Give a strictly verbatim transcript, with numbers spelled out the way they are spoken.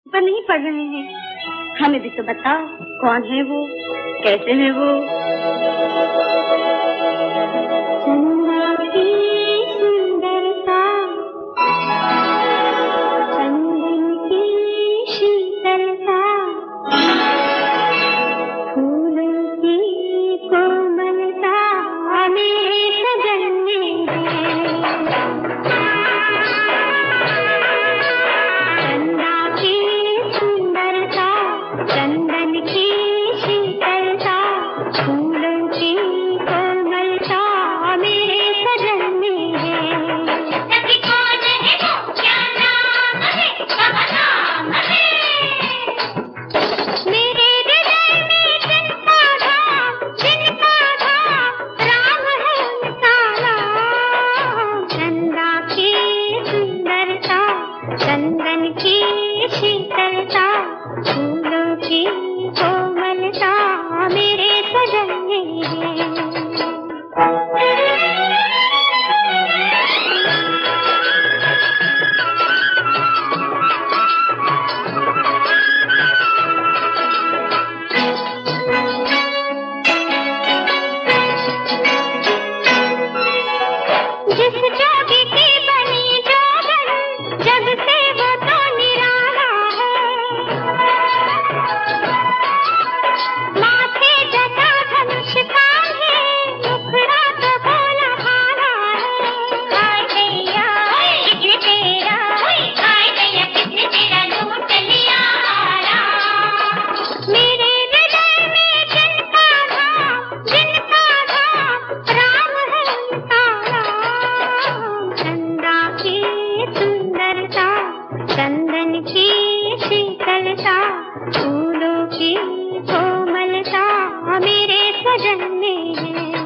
पर नहीं पढ़ रहे हैं। हमें भी तो बताओ, कौन है वो, कैसे है वो? चंदा की सुंदरता, चंदन की शीतलता, फूलों की कोमलता मेरे सजन में है। चंदा की सुंदरता, चंदन की शीतलता, फूलों की कोमलता मेरे सजन में है। सखी कौन है वो, क्या नाम है, कहाँ नाम है? मेरे हृदय में जिनका धाम, जिनका धाम, राम है उनका नाम। चंदा की सुंदरता, चंदन की शीतलता, फूलों की कोमलता मेरे सजन में है। जिस जोगी की बनी जोगन, जग से वो तो निराला है। माथे जटा धनुष कान्हे, मुखड़ा तो भोला भाला है। हाय दैया किसने तेरा, हाय दैया किसने तेरा लूट लिया राम। मेरे हृदय में जिनका धाम, जिनका धाम, राम है उनका नाम। चंदा की सुंदरता, चंदन की शीतलता, फूलों की कोमलता मेरे सजन में है।